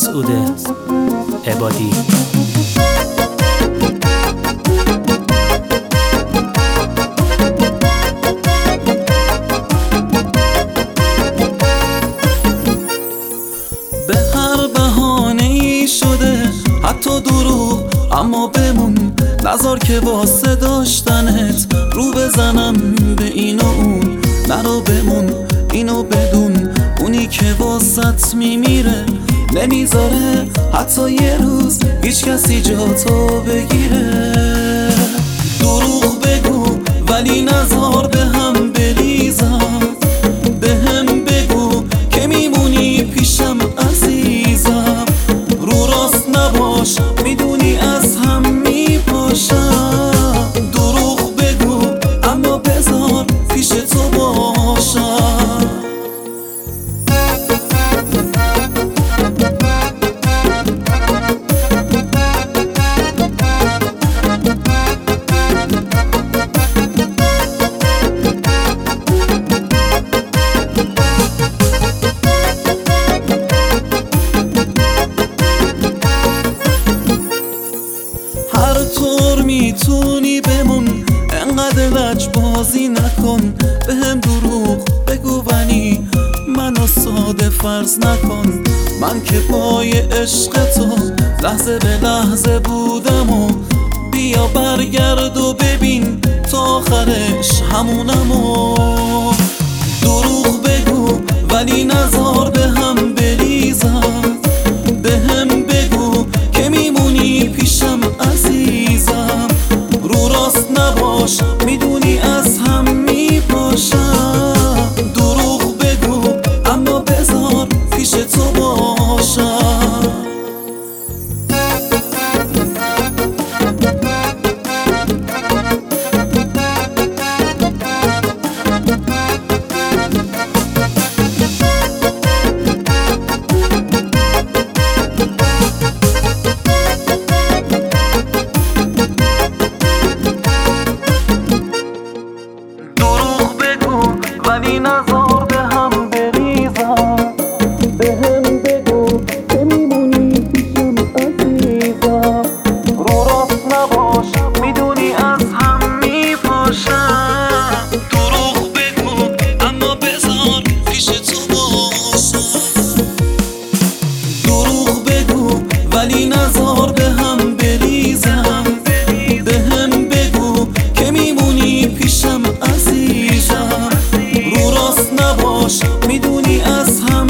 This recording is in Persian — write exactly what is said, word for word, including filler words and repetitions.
مسعود عبادی. به هر بهانه‌ای شده حتی دروغ، اما بمون نذار که واسه داشتنت رو بزنم به این و اون. نرو بمون اینو بدون، اونی که واسط میمیره نمیذاره حتی یه روز هیچ کسی جاتو بگیره. دروغ بگو ولی نذار به هم بریزم، به هم بگو که میمونی پیشم عزیزم. رو راست نباش میدونی از هم میپاشم. دروغ بگو اما بذار پیش تو باشم. هر طور میتونی بمون، انقدر لج بازی نکن. به هم دروغ بگو ولی منو ساده فرض نکن. من که پای عشق تو لحظه به لحظه بودم و بیا برگرد و ببین تا آخرش همونم. و دروغ بگو ولی نذار به هم بریزم، به هم بگو که میمونی پیشم عزیزم. رو راست نباش میدونی از هم میپاشم. دروغ بگو اما بذار پیش تو باشم. ولی نذار به هم بریزم، به هم بگو که میمونی پیشم عزیزم. رو راست نباش میدونی از هم میپاشم. دروغ بگو اما بذار پیش تو باشم. دروغ بگو ولی نذار به هم بریزم، به هم بگو که میمونی پیشم عزیزم. رو راست نباش میدونی از هم